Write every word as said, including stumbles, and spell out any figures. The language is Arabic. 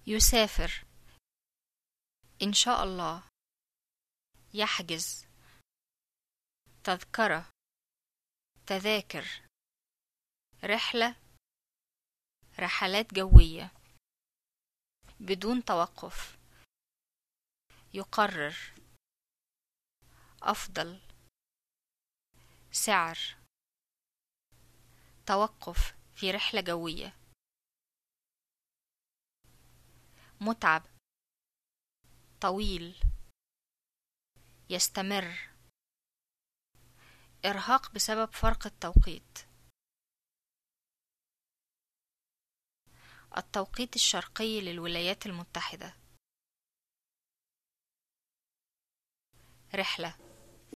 يسافر إن شاء الله. يحجز تذكرة تذاكر رحلة رحلات جوية بدون توقف. يقرر أفضل سعر توقف في رحلة جوية. متعب طويل يستمر. إرهاق بسبب فرق التوقيت. التوقيت الشرقي للولايات المتحدة. رحلة